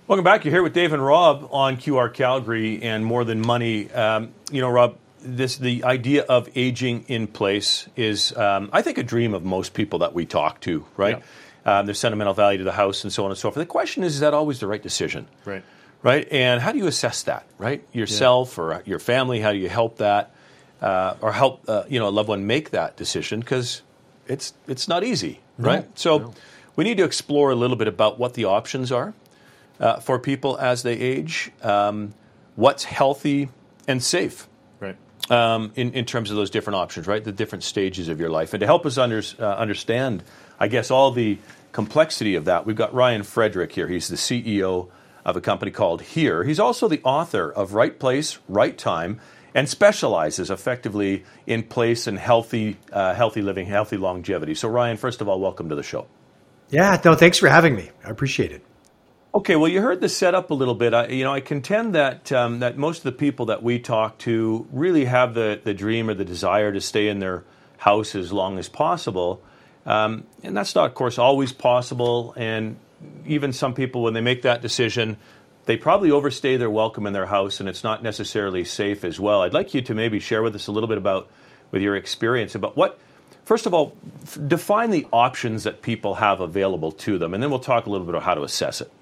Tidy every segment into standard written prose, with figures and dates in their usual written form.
Welcome back. You're here with Dave and Rob on QR Calgary and More Than Money. Rob, the idea of aging in place is, I think, a dream of most people that we talk to, right? Yeah. There's sentimental value to the house and so on and so forth. The question is that always the right decision? Right? And how do you assess that, right? Yourself or your family, how do you help that or help a loved one make that decision? Because it's not easy, right? So we need to explore a little bit about what the options are for people as they age, what's healthy and safe, in terms of those different options, right? The different stages of your life. And to help us understand, I guess, all the complexity of that, we've got Ryan Frederick here. He's the CEO of a company called Here. He's also the author of Right Place, Right Time, and specializes effectively in place and healthy living, healthy longevity. So Ryan, first of all, welcome to the show. Yeah, no, thanks for having me. I appreciate it. Okay, well, you heard the setup a little bit. I contend that that most of the people that we talk to really have the dream or the desire to stay in their house as long as possible. And that's not, of course, always possible. And even some people, when they make that decision, they probably overstay their welcome in their house, and it's not necessarily safe as well. I'd like you to maybe share with us a little bit with your experience about what, first of all, define the options that people have available to them, and then we'll talk a little bit about how to assess it.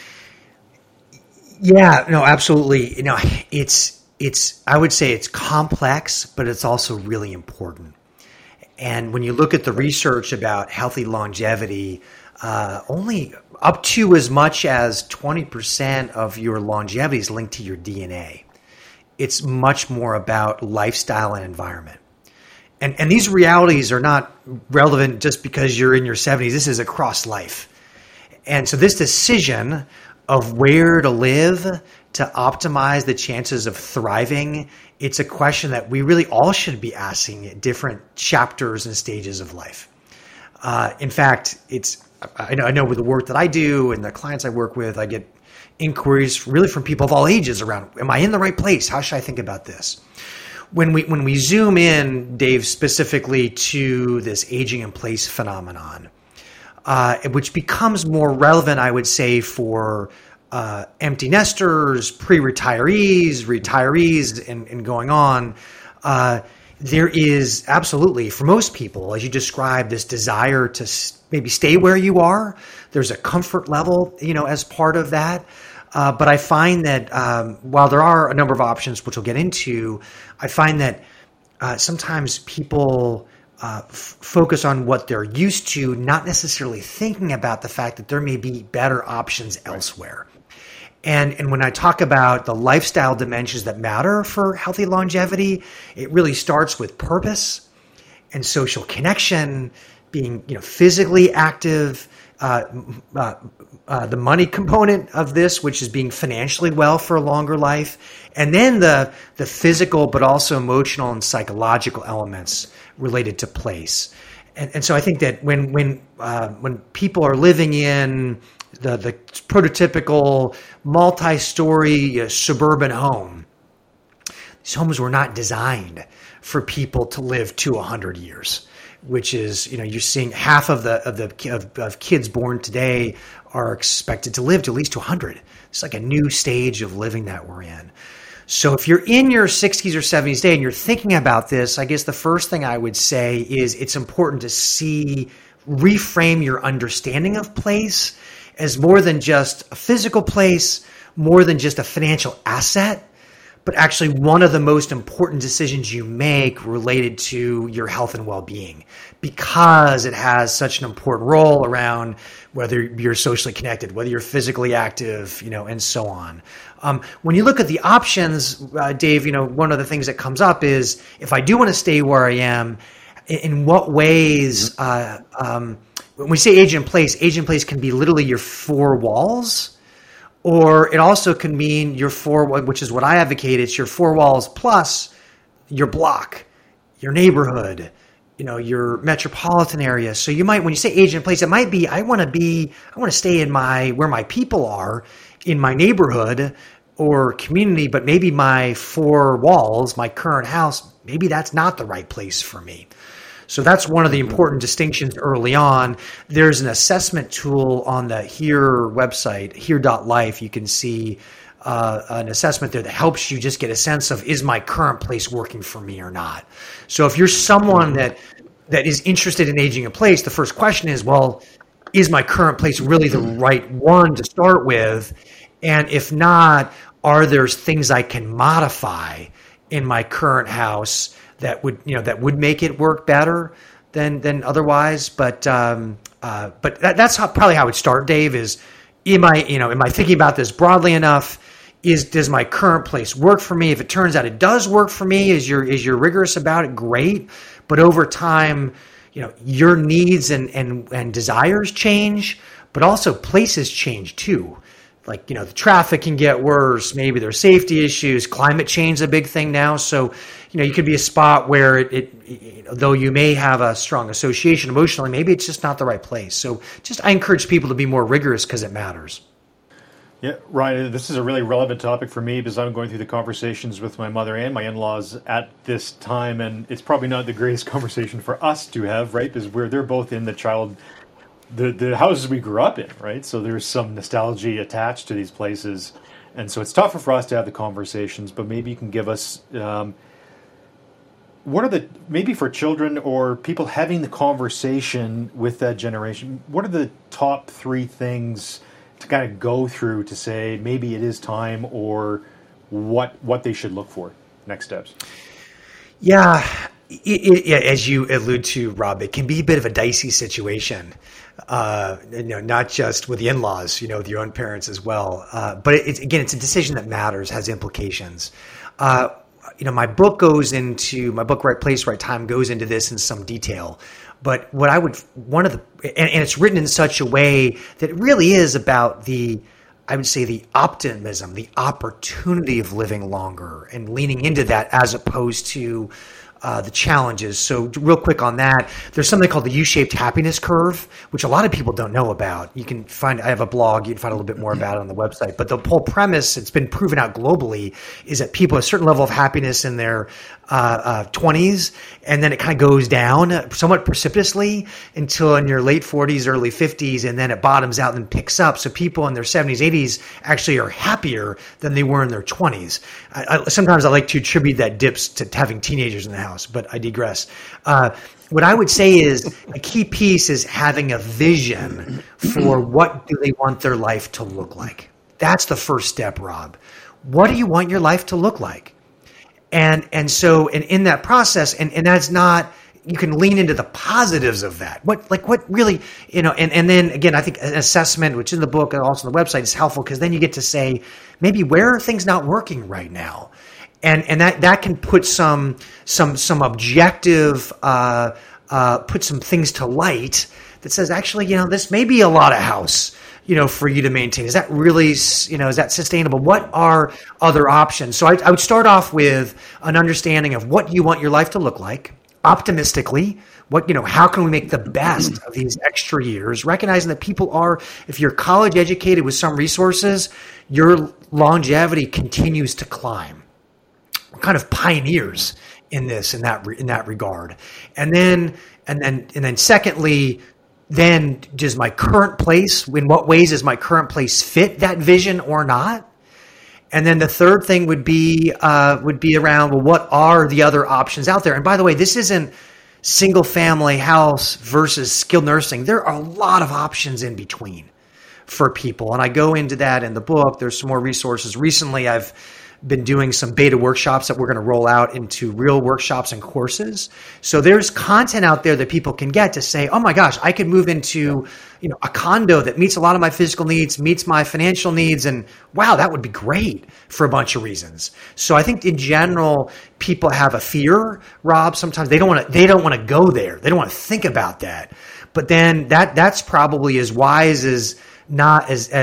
Yeah, no, absolutely. It's I would say it's complex, but it's also really important. And when you look at the research about healthy longevity, only up to as much as 20% of your longevity is linked to your DNA. It's much more about lifestyle and environment. And these realities are not relevant just because you're in your 70s. This is across life. And so this decision of where to live to optimize the chances of thriving, it's a question that we really all should be asking at different chapters and stages of life. In fact, I know with the work that I do and the clients I work with, I get inquiries really from people of all ages around, am I in the right place? How should I think about this? When we zoom in, Dave, specifically to this aging in place phenomenon, which becomes more relevant, I would say, for empty nesters, pre-retirees, retirees, and going on. There is absolutely, for most people, as you described, this desire to maybe stay where you are. There's a comfort level, as part of that. But I find that while there are a number of options, which we'll get into, I find that sometimes people focus on what they're used to, not necessarily thinking about the fact that there may be better options elsewhere. And when I talk about the lifestyle dimensions that matter for healthy longevity, it really starts with purpose and social connection, being physically active, the money component of this, which is being financially well for a longer life, and then the physical but also emotional and psychological elements related to place. And so I think that when people are living in the prototypical multi-story suburban home, these homes were not designed for people to live to 100 years, which is, you're seeing half of kids born today are expected to live to at least 100. It's like a new stage of living that we're in. So if you're in your 60s or 70s today and you're thinking about this, I guess the first thing I would say is it's important to reframe your understanding of place as more than just a physical place, more than just a financial asset, but actually one of the most important decisions you make related to your health and well-being, because it has such an important role around whether you're socially connected, whether you're physically active, and so on. When you look at the options, Dave, one of the things that comes up is, if I do want to stay where I am, in what ways, when we say age in place can be literally your four walls, or it also can mean your which is what I advocate, it's your four walls plus your block, your neighborhood, your metropolitan area. So you might, when you say age in place, it might be, I want to stay in where my people are in my neighborhood or community, but maybe my four walls, my current house, maybe that's not the right place for me. So that's one of the important distinctions early on. There's an assessment tool on the HERE website, here.life. You can see an assessment there that helps you just get a sense of, is my current place working for me or not? So if you're someone that is interested in aging in place, the first question is, well, is my current place really the right one to start with? And if not, are there things I can modify in my current house that would make it work better than otherwise? But that's probably how I would start, Dave. Is am I thinking about this broadly enough? Does my current place work for me? If it turns out it does work for me, is you're rigorous about it, great. But over time, your needs and desires change, but also places change too. Like, the traffic can get worse. Maybe there's safety issues. Climate change is a big thing now. So, you could be a spot where though you may have a strong association emotionally, maybe it's just not the right place. So I encourage people to be more rigorous because it matters. Yeah, Ryan, this is a really relevant topic for me because I'm going through the conversations with my mother and my in-laws at this time, and it's probably not the greatest conversation for us to have, right? Because they're both in the houses we grew up in, right? So there's some nostalgia attached to these places, and so it's tougher for us to have the conversations. But maybe you can give us maybe for children or people having the conversation with that generation, what are the top 3 things to kind of go through to say maybe it is time, or what they should look for, next steps? Yeah, as you allude to, Rob, it can be a bit of a dicey situation. Not just with the in-laws, with your own parents as well. But it's a decision that matters, has implications. My book Right Place, Right Time goes into this in some detail. But and it's written in such a way that it really is about the optimism, the opportunity of living longer and leaning into that as opposed to the challenges. So real quick on that, there's something called the U-shaped happiness curve, which a lot of people don't know about. I have a blog, you can find a little bit more about it on the website. But the whole premise, it's been proven out globally, is that people have a certain level of happiness in their 20s, and then it kind of goes down somewhat precipitously until in your late 40s, early 50s, and then it bottoms out and then picks up. So people in their 70s, 80s actually are happier than they were in their 20s. Sometimes I like to attribute that dips to having teenagers in the house, but I digress. What I would say is a key piece is having a vision for what do they want their life to look like. That's the first step, Rob. What do you want your life to look like? And so in that process, and that's not, you can lean into the positives of that. What really, and then again, I think an assessment, which is in the book and also on the website, is helpful because then you get to say, maybe where are things not working right now? And that can put some objective, put some things to light that says, actually, this may be a lot of house, for you to maintain. Is that really, is that sustainable? What are other options? So I would start off with an understanding of what you want your life to look like, optimistically. How can we make the best of these extra years? Recognizing that people are, if you're college educated with some resources, your longevity continues to climb. We're kind of pioneers in that regard. And then secondly, then does my current place, in what ways does my current place fit that vision or not? And then the third thing would be around, well, what are the other options out there? And by the way, this isn't single family house versus skilled nursing. There are a lot of options in between for people. And I go into that in the book. There's some more resources. Recently, I've been doing some beta workshops that we're going to roll out into real workshops and courses. So there's content out there that people can get to say, oh my gosh, I could move into, a condo that meets a lot of my physical needs, meets my financial needs. And wow, that would be great for a bunch of reasons. So I think in general, people have a fear, Rob. Sometimes they don't want to go there. They don't want to think about that. But then that's probably as wise as not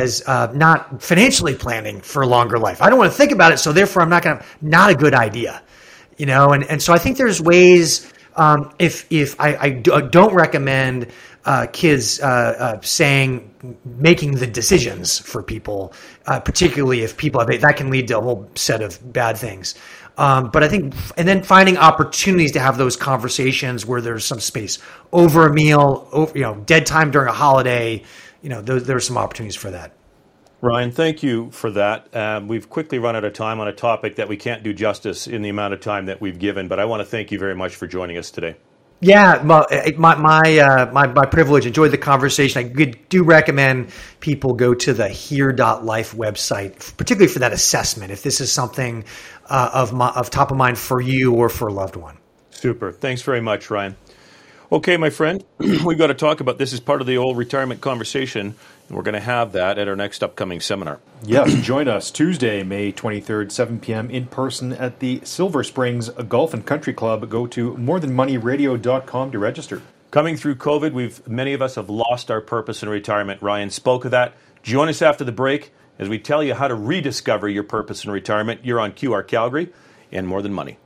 financially planning for a longer life. I don't want to think about it, so therefore I'm not a good idea, and so I think there's ways. If I don't recommend kids making the decisions for people, particularly if people that can lead to a whole set of bad things. But I think, and then finding opportunities to have those conversations where there's some space over a meal, dead time during a holiday. There's some opportunities for that. Ryan, thank you for that. We've quickly run out of time on a topic that we can't do justice in the amount of time that we've given, but I want to thank you very much for joining us today. Yeah, my privilege. Enjoyed the conversation. I do recommend people go to the Here.life website, particularly for that assessment, if this is something of top of mind for you or for a loved one. Super. Thanks very much, Ryan. Okay, my friend, we've got to talk about this as part of the old retirement conversation, and we're going to have that at our next upcoming seminar. Yes, join us Tuesday, May 23rd, 7 p.m. in person at the Silver Springs Golf and Country Club. Go to morethanmoneyradio.com to register. Coming through COVID, many of us have lost our purpose in retirement. Ryan spoke of that. Join us after the break as we tell you how to rediscover your purpose in retirement. You're on QR Calgary and More Than Money.